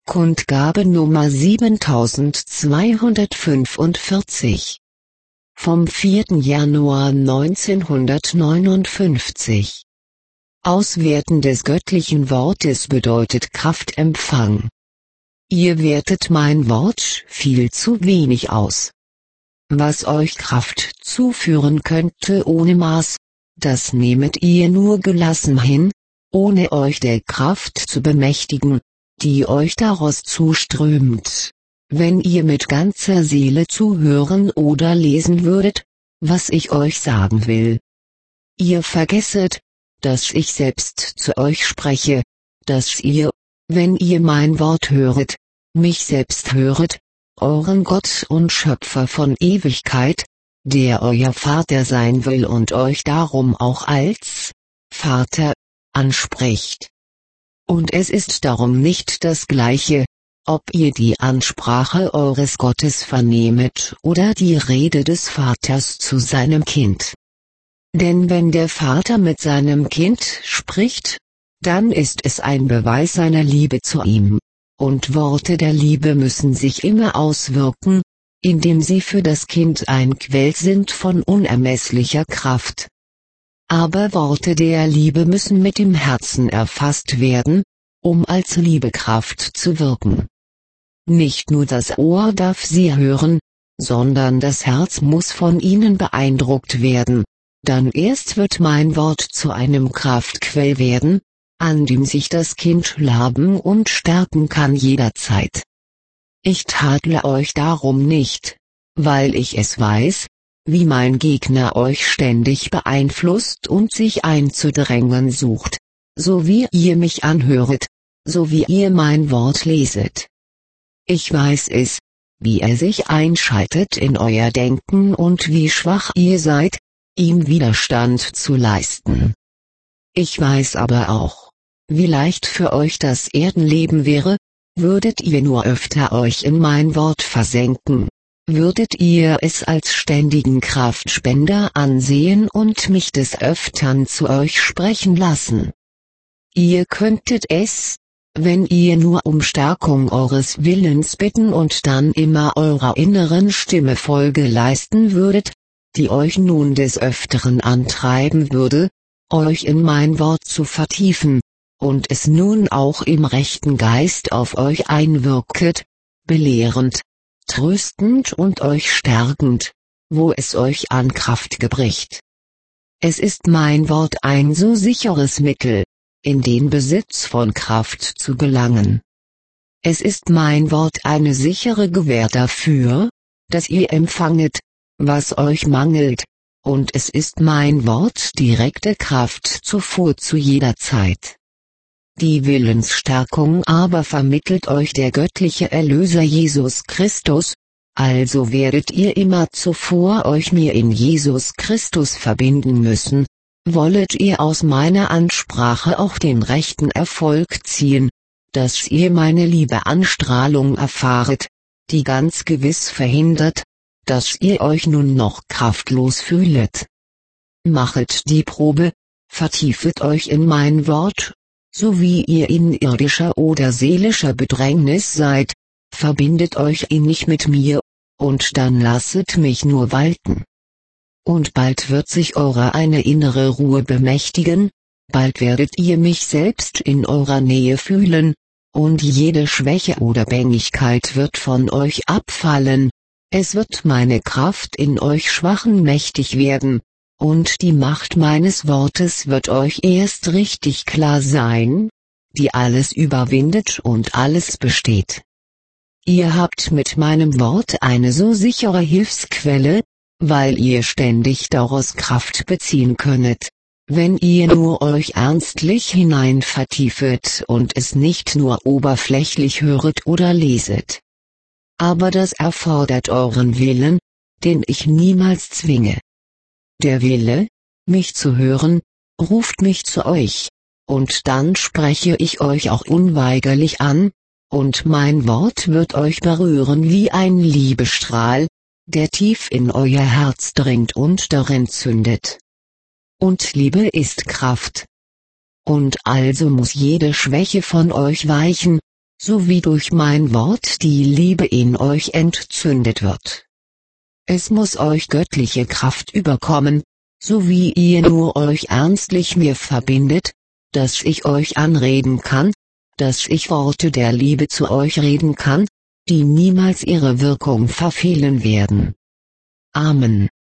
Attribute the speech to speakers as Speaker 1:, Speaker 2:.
Speaker 1: Kundgabe Nummer 7245. Vom 4. Januar 1959. Auswerten des göttlichen Wortes bedeutet Kraftempfang. Ihr wertet mein Wort viel zu wenig aus. Was euch Kraft zuführen könnte ohne Maß, das nehmet ihr nur gelassen hin, ohne euch der Kraft zu bemächtigen, die euch daraus zuströmt. Wenn ihr mit ganzer Seele zuhören oder lesen würdet, was ich euch sagen will. Ihr vergesset, dass ich selbst zu euch spreche, dass ihr, wenn ihr mein Wort höret, mich selbst höret, euren Gott und Schöpfer von Ewigkeit, der euer Vater sein will und euch darum auch als Vater anspricht. Und es ist darum nicht das Gleiche, ob ihr die Ansprache eures Gottes vernehmet oder die Rede des Vaters zu seinem Kind. Denn wenn der Vater mit seinem Kind spricht, dann ist es ein Beweis seiner Liebe zu ihm, und Worte der Liebe müssen sich immer auswirken, indem sie für das Kind ein Quell sind von unermesslicher Kraft. Aber Worte der Liebe müssen mit dem Herzen erfasst werden, um als Liebekraft zu wirken. Nicht nur das Ohr darf sie hören, sondern das Herz muss von ihnen beeindruckt werden, dann erst wird mein Wort zu einem Kraftquell werden, an dem sich das Kind laben und stärken kann jederzeit. Ich tadle euch darum nicht, weil ich es weiß, wie mein Gegner euch ständig beeinflusst und sich einzudrängen sucht, so wie ihr mich anhöret, so wie ihr mein Wort leset. Ich weiß es, wie er sich einschaltet in euer Denken und wie schwach ihr seid, ihm Widerstand zu leisten. Ich weiß aber auch, wie leicht für euch das Erdenleben wäre, würdet ihr nur öfter euch in mein Wort versenken. Würdet ihr es als ständigen Kraftspender ansehen und mich des Öfteren zu euch sprechen lassen? Ihr könntet es, wenn ihr nur um Stärkung eures Willens bitten und dann immer eurer inneren Stimme Folge leisten würdet, die euch nun des Öfteren antreiben würde, euch in mein Wort zu vertiefen, und es nun auch im rechten Geist auf euch einwirket, belehrend, tröstend und euch stärkend, wo es euch an Kraft gebricht. Es ist mein Wort ein so sicheres Mittel, in den Besitz von Kraft zu gelangen. Es ist mein Wort eine sichere Gewähr dafür, dass ihr empfanget, was euch mangelt, und es ist mein Wort direkte Kraftzufuhr zu jeder Zeit. Die Willensstärkung aber vermittelt euch der göttliche Erlöser Jesus Christus, also werdet ihr immer zuvor euch mir in Jesus Christus verbinden müssen, wollet ihr aus meiner Ansprache auch den rechten Erfolg ziehen, dass ihr meine Liebeanstrahlung erfahret, die ganz gewiss verhindert, dass ihr euch nun noch kraftlos fühlet. Machet die Probe, vertiefet euch in mein Wort, so wie ihr in irdischer oder seelischer Bedrängnis seid, verbindet euch innig mit mir, und dann lasset mich nur walten. Und bald wird sich eurer eine innere Ruhe bemächtigen, bald werdet ihr mich selbst in eurer Nähe fühlen, und jede Schwäche oder Bängigkeit wird von euch abfallen, es wird meine Kraft in euch Schwachen mächtig werden, und die Macht meines Wortes wird euch erst richtig klar sein, die alles überwindet und alles besteht. Ihr habt mit meinem Wort eine so sichere Hilfsquelle, weil ihr ständig daraus Kraft beziehen könnet, wenn ihr nur euch ernstlich hinein vertiefet und es nicht nur oberflächlich höret oder leset. Aber das erfordert euren Willen, den ich niemals zwinge. Der Wille, mich zu hören, ruft mich zu euch, und dann spreche ich euch auch unweigerlich an, und mein Wort wird euch berühren wie ein Liebestrahl, der tief in euer Herz dringt und darin zündet. Und Liebe ist Kraft. Und also muss jede Schwäche von euch weichen, so wie durch mein Wort die Liebe in euch entzündet wird. Es muss euch göttliche Kraft überkommen, so wie ihr nur euch ernstlich mir verbindet, dass ich euch anreden kann, dass ich Worte der Liebe zu euch reden kann, die niemals ihre Wirkung verfehlen werden. Amen.